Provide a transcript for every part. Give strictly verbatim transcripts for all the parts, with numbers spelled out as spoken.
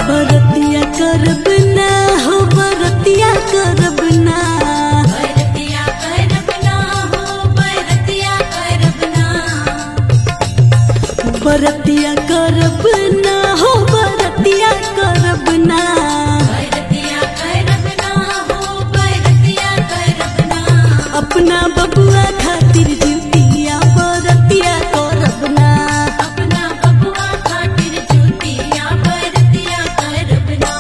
बरतिया करब ना हो बरतिया करब ना बरतिया करब ना हो बरतिया करब ना बरतिया करब ना हो बरतिया करब ना बरतिया करब ना हो बरतिया करब ना अपना बबुआ खातिर जुतिया बरतिया करब ना अपना बबुआ खातिर जुतिया बरतिया करब ना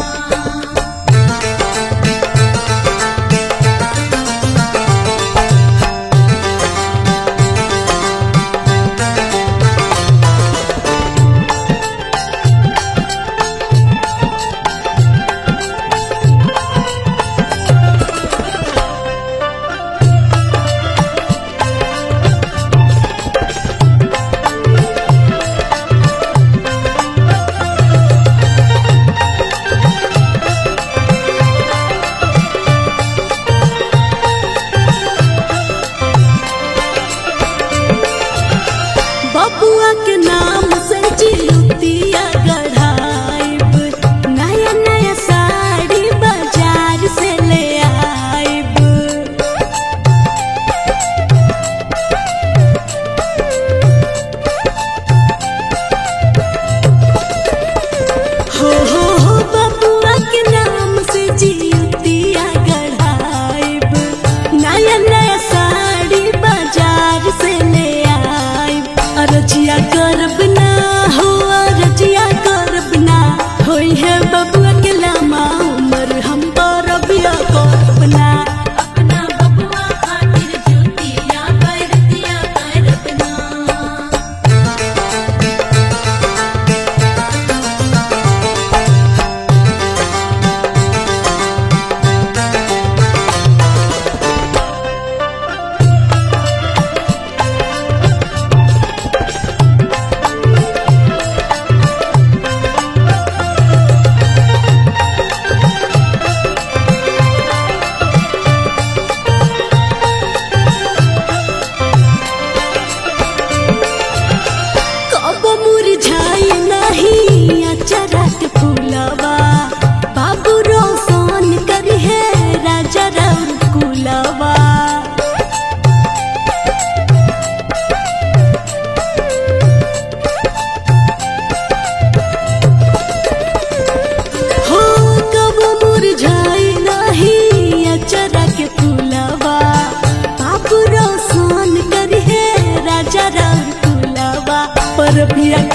बबुआ के नाम से जुतिया गढ़ाइब नया नया साड़ी बाजार से ले आइब हो हो हो बबुआ के नाम से जुतिया गढ़ाइब नया नया साड़ी बाजार से ले आइब अरजिया करब ना हो अरजिया करब ना होई है बबुआ के लामा उमर हम बरबिया करब ना अपना बबुआ खातिर जुतिया बरतिया करब ना कब मुरझाई नहीं अचरा के फूलवा बाबू रोशन करी है राजा राउर कुलवा हो कब मुरझाई नहीं अचरा के फूलवा बाबू रोशन करी है राजा राउर कुलवा पर पिया